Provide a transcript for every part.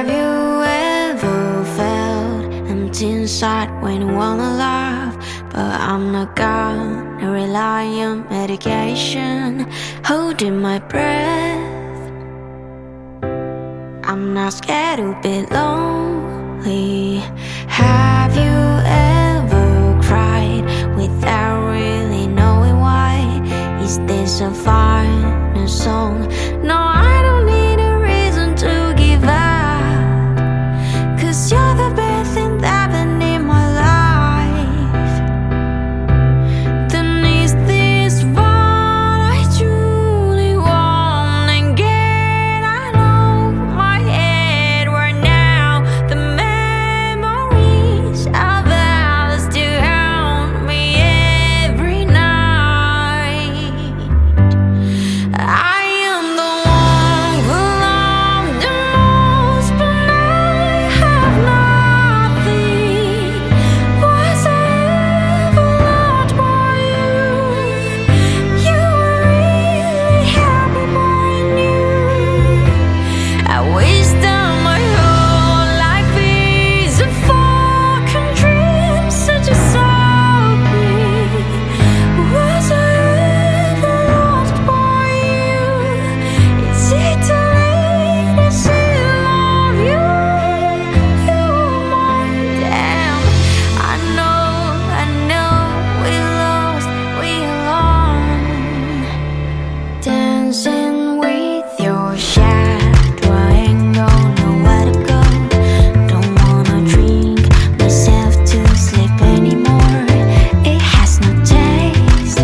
Have you ever felt empty inside when you wanna laugh? But I'm not gonna rely on medication, holding my breath. I'm not scared to be lonely. Have you ever cried without really knowing why? Is this a final song? No, I don't need a reason to give up, 'cause you're the best thing that happened in my life. Then is this what I truly want? And get out of my head right now. The memories of us to haunt me every night. I am the one who loved the most, but now I have nothing. Was I ever loved by you? You were really happy, but I knew. I wish that my whole life is a fucking dream, such a sobbing. Was I ever loved by you? Is it too late to say I love you? You are mine, damn. I know, we lost, we alone. Dancing with your shadow, I ain't got nowhere to go. Don't wanna drink myself to sleep anymore. It has no taste,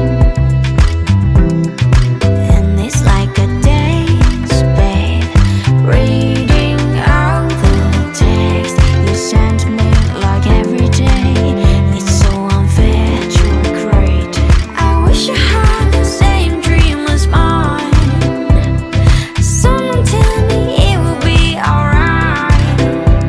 and it's like a daze, babe. Reading out the text you sent me like every day. It's so unfair to regret. I wish I had the same dream as mine. Someone tell me it will be alright.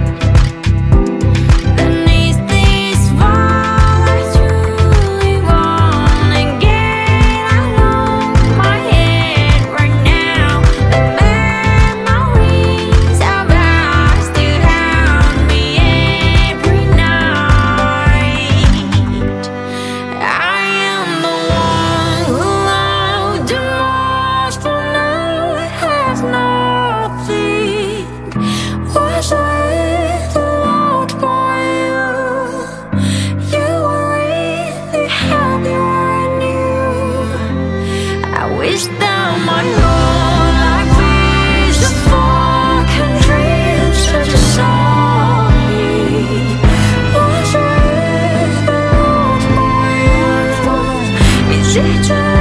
Then is this what I truly want? And get out of my head right now. The memories of us to haunt me every night. I am the one who loved the most, but now I have nothing. Was I ever loved by you? You were really happy, I knew. I wish that my whole life is a fucking dream, such a sorry. Was I ever loved by you? Is it too